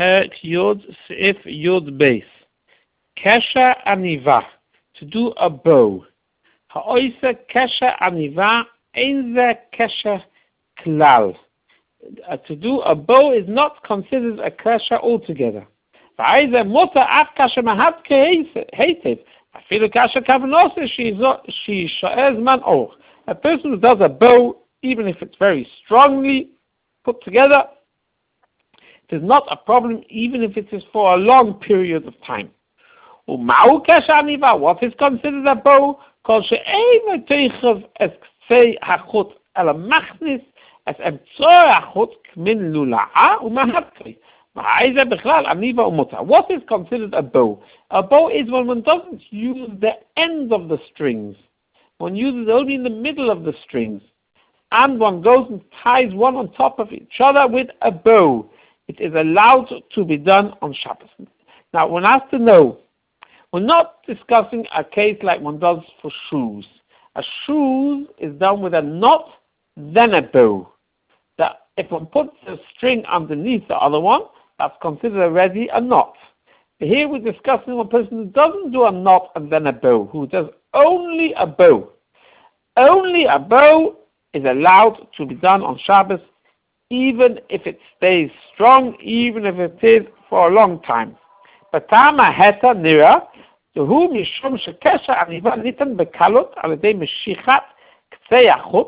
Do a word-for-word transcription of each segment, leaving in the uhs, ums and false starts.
Perek Yud Seif Yud Beis. Kesha Aniva, to do a bow. Ha'oisa Kesha Aniva ein ze Kesha Klal. Uh, to do a bow is not considered a Kesha altogether. V'aize Mota Af Kesha Mahatke Heitev. Afilu Kesha Kavanose She Sho'ez Man Och. A person who does a bow, even if it's very strongly put together, it is not a problem, even if it is for a long period of time. What is considered a bow? What is considered a bow? A bow is when one doesn't use the ends of the strings. One uses only in the middle of the strings. And one goes and ties one on top of each other with a bow. It is allowed to be done on Shabbos. Now, one has to know, we're not discussing a case like one does for shoes. A shoe is done with a knot, then a bow. That if one puts a string underneath the other one, that's considered already a knot. Here we're discussing a person who doesn't do a knot and then a bow, who does only a bow. Only a bow is allowed to be done on Shabbos, even if it stays strong, even if it is for a long time. But Tama Heta Nira, to whom Mishum Shekesha Aniva Nitan Bekalot Aladei Meshichat Ksei Achut,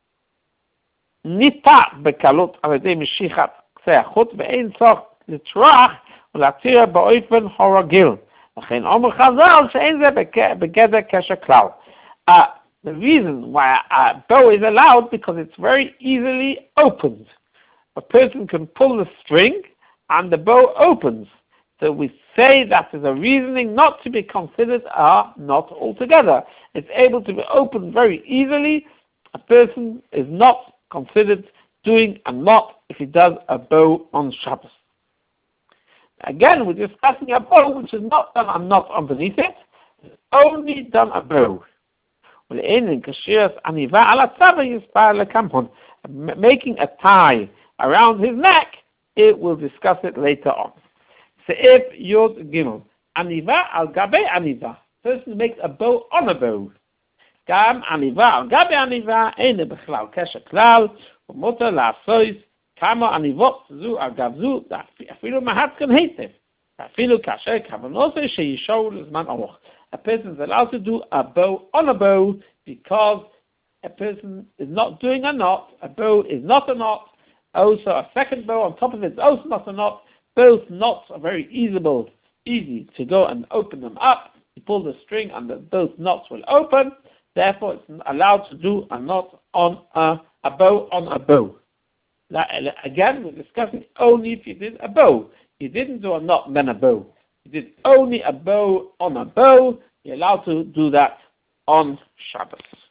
Nita Bekalot Aladei Meshichat Ksei Achut, Ve'ein Soch Litrach, Ulatira Ba'oifen Horagil. L'chein Omer Chazal She'ein Ze Begeder Kesha Klal. The reason why a bow is allowed, because it's very easily opened. A person can pull the string and the bow opens. So we say that is a reasoning not to be considered a knot altogether. It's able to be opened very easily. A person is not considered doing a knot if he does a bow on Shabbos. Again, we're discussing a bow which is not done a knot underneath it. It's only done a bow. Making a tie around his neck, it will discuss it later on. Seif Yod Gimel. Aniva al gabe aniva. Person makes a bow on a bow. Gam aniva al gabe aniva eine bechlal kesha klal u'moter la'asois kama anivot zu al gav zu afilu mahatkan heitev afilu kasher kavanose sheyishou l'zman aruch. A person is allowed to do a bow on a bow because a person is not doing a knot. A bow is not a knot. Also, a second bow on top of it is also not a knot. Both knots are very easy, easy to go and open them up. You pull the string and the, both knots will open. Therefore, it's allowed to do a knot on a, a bow on a bow. That, again, we're discussing only if you did a bow. You didn't do a knot then a bow. You did only a bow on a bow. You're allowed to do that on Shabbos.